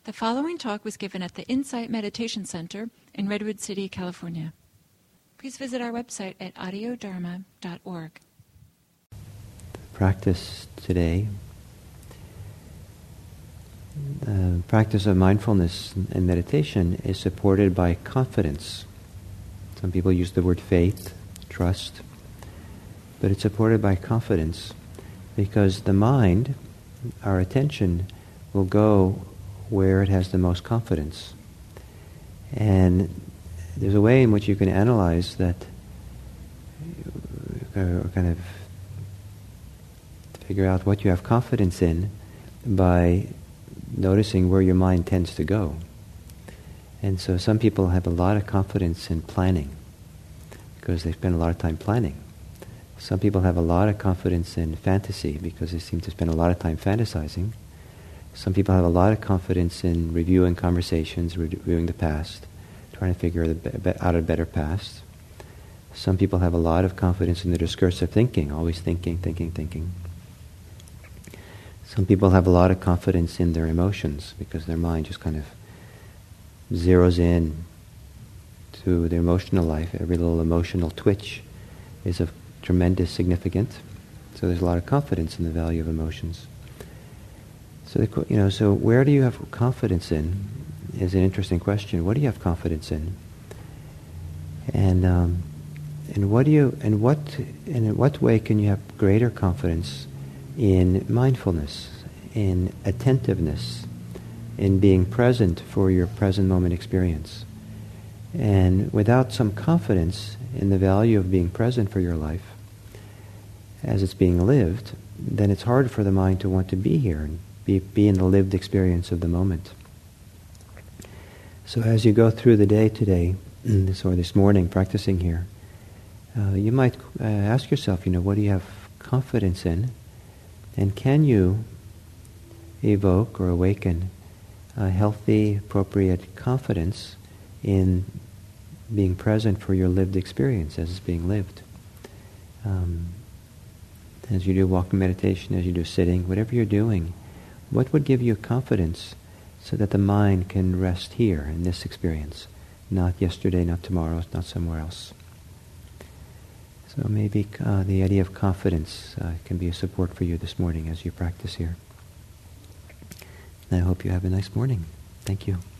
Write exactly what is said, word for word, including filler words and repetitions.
The following talk was given at the Insight Meditation Center in Redwood City, California. Please visit our website at audio dharma dot org. Practice today. The practice of mindfulness and meditation is supported by confidence. Some people use the word faith, trust, but it's supported by confidence because the mind, our attention, will go where it has the most confidence. And there's a way in which you can analyze that, or kind of figure out what you have confidence in by noticing where your mind tends to go. And so some people have a lot of confidence in planning because they spend a lot of time planning. Some people have a lot of confidence in fantasy because they seem to spend a lot of time fantasizing. Some people have a lot of confidence in reviewing conversations, reviewing the past, trying to figure out a better past. Some people have a lot of confidence in the discursive thinking, always thinking, thinking, thinking. Some people have a lot of confidence in their emotions because their mind just kind of zeroes in to their emotional life. Every little emotional twitch is of tremendous significance. So there's a lot of confidence in the value of emotions. So, the, you know, so where do you have confidence in is an interesting question. What do you have confidence in? And um, and what do you and what and in what way can you have greater confidence in mindfulness, in attentiveness, in being present for your present moment experience? And without some confidence in the value of being present for your life as it's being lived, then it's hard for the mind to want to be here and be, be in the lived experience of the moment. So as you go through the day today, this or this morning, practicing here, uh, you might uh, ask yourself, you know, what do you have confidence in? And can you evoke or awaken a healthy, appropriate confidence in being present for your lived experience as it's being lived? Um, as you do walking meditation, as you do sitting, whatever you're doing, what would give you confidence so that the mind can rest here in this experience, not yesterday, not tomorrow, not somewhere else? So maybe uh, the idea of confidence uh, can be a support for you this morning as you practice here. And I hope you have a nice morning. Thank you.